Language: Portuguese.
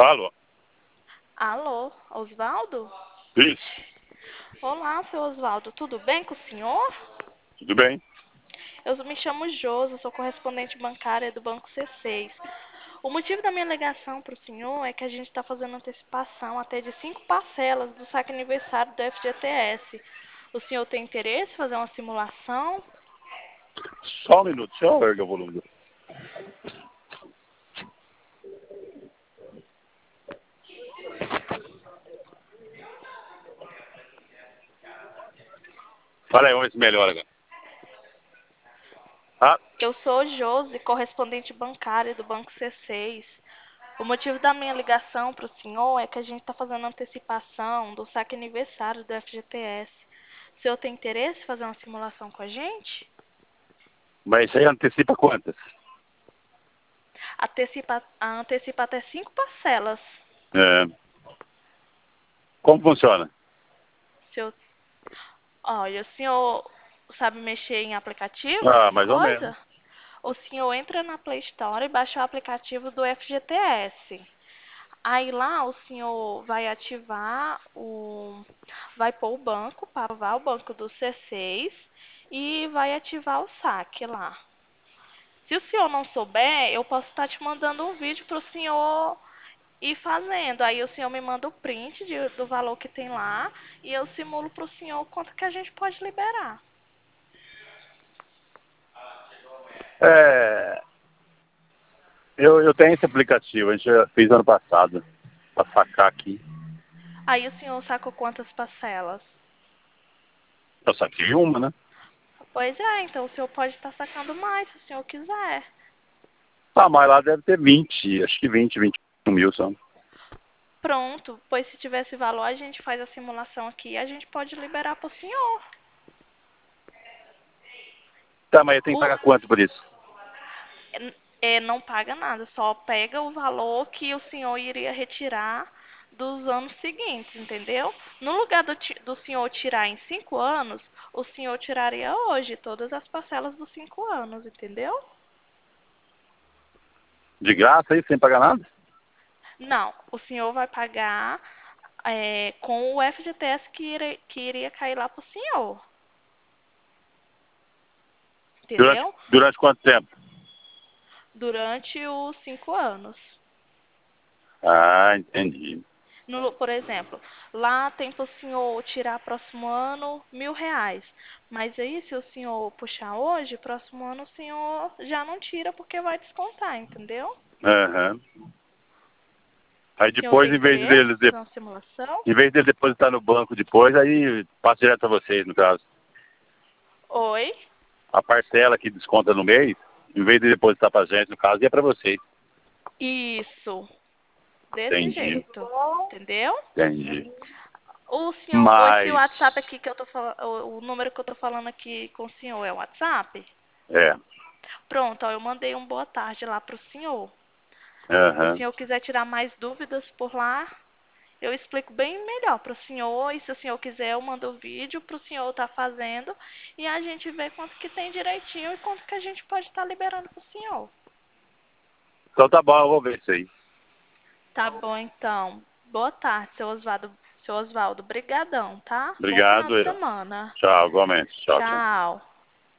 Alô? Alô, Osvaldo? Isso, Olá, seu Osvaldo, tudo bem com o senhor? tudo bem? Eu me chamo Josi, sou correspondente bancária do Banco C6. O motivo da minha ligação para o senhor é que a gente está fazendo antecipação até de 5 parcelas do saque aniversário do FGTS. O senhor tem interesse em fazer uma simulação? Só um minuto, deixa eu erguer o volume. Fala aí, vamos ver se melhora agora. Ah, Eu sou Josi, correspondente bancária do Banco C6. O motivo da minha ligação para o senhor é que a gente está fazendo antecipação do saque aniversário do FGTS. O senhor tem interesse em fazer uma simulação com a gente? mas isso aí antecipa quantas? Antecipa até 5 parcelas. É, como funciona? Seu, olha, o senhor sabe mexer em aplicativo, Ah, essas mais ou menos. coisas? O senhor entra na Play Store e baixa o aplicativo do FGTS. Aí lá o senhor vai vai pôr o banco para ativar o banco do C6 e vai ativar o saque lá. Se o senhor não souber, eu posso estar te mandando um vídeo para o senhor ir fazendo. Aí o senhor me manda o print do valor que tem lá e eu simulo para o senhor quanto que a gente pode liberar. É, eu tenho esse aplicativo, a gente já fez ano passado, pra sacar aqui. Aí o senhor sacou quantas parcelas? Eu saquei uma, né? Pois é, então o senhor pode estar sacando mais se o senhor quiser. Ah, mas lá deve ter 20, acho que 21 mil são. Pronto, pois se tiver esse valor, a gente faz a simulação aqui e a gente pode liberar para o senhor. Tá, mas eu tenho que O, pagar quanto por isso? não paga nada, só pega o valor que o senhor iria retirar dos anos seguintes, entendeu? No lugar do senhor tirar em 5 anos, o senhor tiraria hoje todas as parcelas dos 5 anos, entendeu? De graça aí, sem pagar nada? Não, o senhor vai pagar com o FGTS que iria cair lá para o senhor, Durante, entendeu? durante quanto tempo? Durante os 5 anos. Ah, entendi. Por exemplo, lá tem para o senhor tirar próximo ano R$ 1.000. Mas aí, se o senhor puxar hoje, próximo ano o senhor já não tira porque vai descontar, entendeu? Aham. Aí O senhor depois, tem interesse em fazer uma simulação? em vez de depositar no banco depois, aí passa direto para vocês, no caso. Oi? A parcela que desconta no mês, em vez de depositar para a gente, no caso, ia para vocês. Isso, desse Entendi, jeito, entendeu? entendi. Esse Mas, WhatsApp aqui que eu tô falando, o número que eu tô falando aqui com o senhor é o WhatsApp? é, Pronto, ó, eu mandei um boa tarde lá pro senhor. Se o aham. senhor quiser tirar mais dúvidas por lá, eu explico bem melhor para o senhor. E se o senhor quiser, eu mando o vídeo para o senhor estar fazendo. E a gente vê quanto que tem direitinho e quanto que a gente pode estar liberando para o senhor. Então tá bom, eu vou ver isso aí. Tá bom, então. Boa tarde, seu Osvaldo. Seu Osvaldo, brigadão, tá? Bom final Obrigado, de eu. semana. Tchau, igualmente. Tchau, tchau. Tchau.